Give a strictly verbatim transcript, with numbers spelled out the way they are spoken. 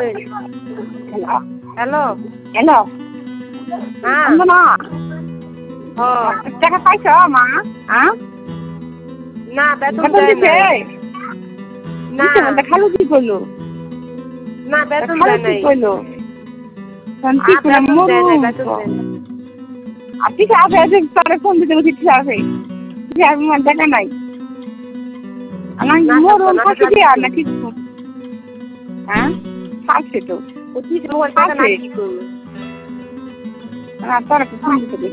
hello hello হ্যাঁ মা ও টাকা পাইছ মা হ্যাঁ না বেতন বেতন দেয় দিছে নাই না দিছে বলতে খালু কি করলো না বেতন খালু দেয় কি নাই করলো কি আর করে বেতন মরু দেয় নাই বেতন দেয় নাই আর ঠিক আছে যে তোরে ফোন দিতে বলছি ঠিক আছে ঠিক আছে আমার টাকা নাই আমার মরুন ফাঁকি দিয়ে আর না কিছু হ্যাঁ থাকছে তো ও ঠিক মোবাইল টাকা নাই কি করবো হ্যাঁ তোরা ফোন দিতে